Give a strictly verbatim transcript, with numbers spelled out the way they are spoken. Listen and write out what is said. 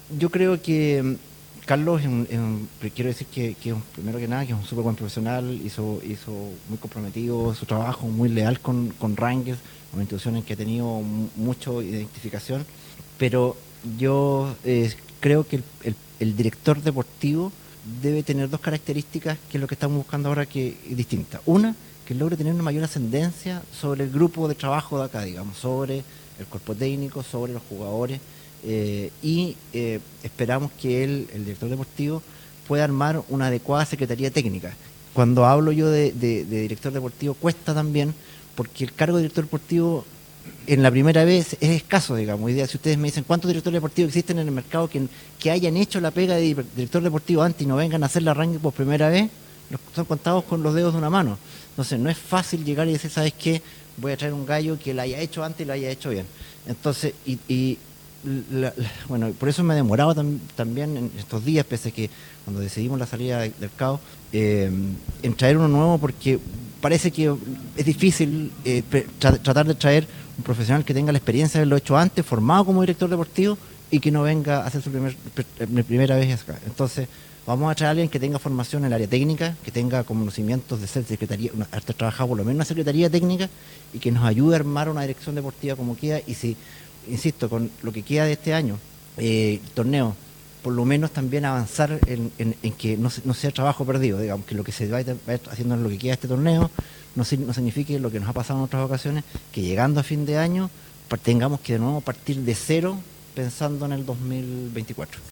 Yo creo que mm, Carlos es un, es un- quiero decir que, que es un- primero que nada, que es un súper buen profesional, hizo, hizo muy comprometido su trabajo, muy leal con, con Rangers, una institución en que ha tenido mu- mucho identificación, pero yo eh, creo que el, el- el director deportivo debe tener dos características que es lo que estamos buscando ahora que es distinta. Una, que logre tener una mayor ascendencia sobre el grupo de trabajo de acá, digamos, sobre el cuerpo técnico, sobre los jugadores, eh, y eh, esperamos que él, el director deportivo, pueda armar una adecuada secretaría técnica. Cuando hablo yo de, de- de director deportivo cuesta también, porque el cargo de director deportivo en la primera vez es escaso, digamos. Hoy día, si ustedes me dicen cuántos directores deportivos existen en el mercado que, que hayan hecho la pega de director deportivo antes y no vengan a hacer la ranking por primera vez, los, son contados con los dedos de una mano. Entonces no es fácil llegar y decir, ¿sabes qué? Voy a traer un gallo que lo haya hecho antes y lo haya hecho bien. Entonces, y, y la- la- bueno, por eso me he demorado tam- también en estos días, pese a que cuando decidimos la salida de- del caos, eh, en traer uno nuevo, porque parece que es difícil eh, pre- tra- tratar de traer un profesional que tenga la experiencia de haberlo hecho antes, formado como director deportivo y que no venga a hacer su primer, pr- primera vez acá. Entonces, vamos a traer a alguien que tenga formación en el área técnica, que tenga conocimientos de ser secretaría, una, haber trabajado por lo menos en una secretaría técnica y que nos ayude a armar una dirección deportiva como queda. Y si, insisto, con lo que queda de este año, eh, torneo, por lo menos también avanzar en, en- en que no, se- no sea trabajo perdido, digamos, que lo que se vaya vaya haciendo en lo que queda de este torneo no, si- no signifique lo que nos ha pasado en otras ocasiones, que llegando a fin de año pa- tengamos que de nuevo partir de cero pensando en el dos mil veinticuatro.